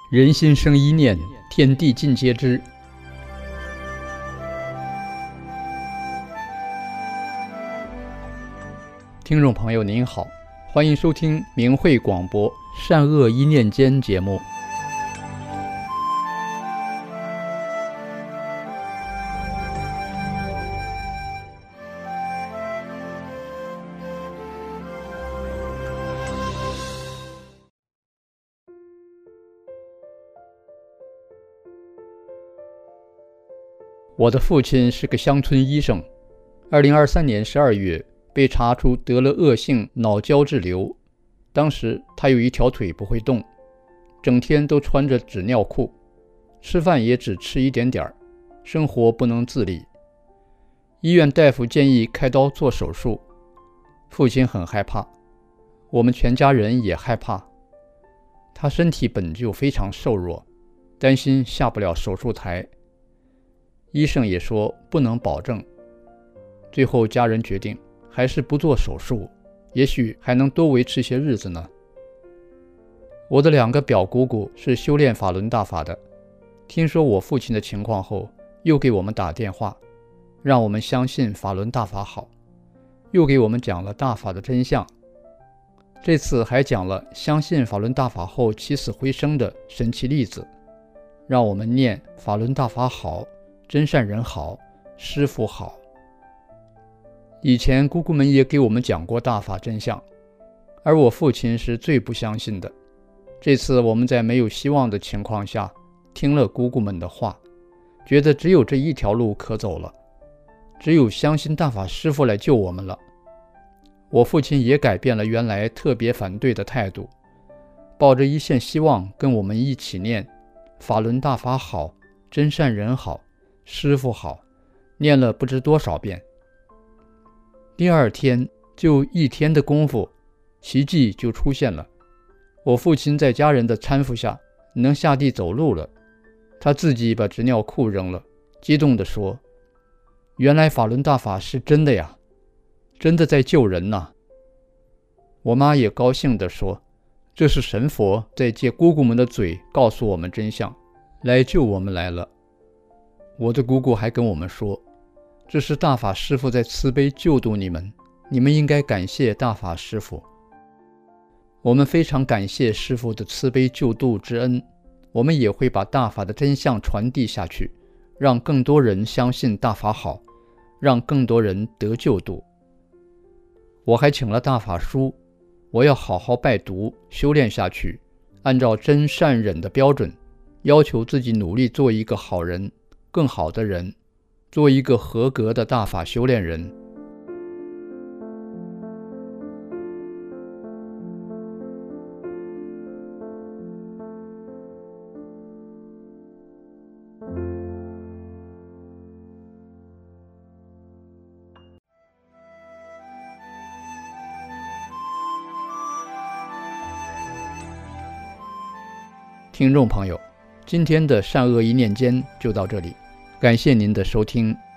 人心生一念，天地尽皆知。听众朋友您好，欢迎收听明慧广播善恶一念间节目。我的父亲是个乡村医生，2023年12月被查出得了恶性脑胶质瘤。当时他有一条腿不会动，整天都穿着纸尿裤，吃饭也只吃一点点，生活不能自理。医院大夫建议开刀做手术，父亲很害怕，我们全家人也害怕。他身体本就非常瘦弱，担心下不了手术台。医生也说不能保证，最后家人决定还是不做手术，也许还能多维持些日子呢。我的2个表姑姑是修炼法轮大法的，听说我父亲的情况后，又给我们打电话，让我们相信法轮大法好，又给我们讲了大法的真相。这次还讲了相信法轮大法后起死回生的神奇例子，让我们念法轮大法好，真善人好，师父好。以前姑姑们也给我们讲过大法真相，而我父亲是最不相信的。这次我们在没有希望的情况下，听了姑姑们的话，觉得只有这一条路可走了，只有相信大法师父来救我们了。我父亲也改变了原来特别反对的态度，抱着一线希望跟我们一起念法轮大法好，真善人好，师父好，念了不知多少遍。第2天就1天的功夫，奇迹就出现了。我父亲在家人的搀扶下能下地走路了，他自己把纸尿裤扔了，激动地说：原来法轮大法是真的呀，真的在救人呐。我妈也高兴地说，这是神佛在借姑姑们的嘴告诉我们真相，来救我们来了。我的姑姑还跟我们说，这是大法师父在慈悲救度你们，你们应该感谢大法师父。我们非常感谢师父的慈悲救度之恩，我们也会把大法的真相传递下去，让更多人相信大法好，让更多人得救度。我还请了大法书，我要好好拜读修炼下去，按照真善忍的标准，要求自己努力做一个好人，更好的人，做一个合格的大法修炼人。听众朋友，今天的善恶一念间就到这里，感谢您的收听。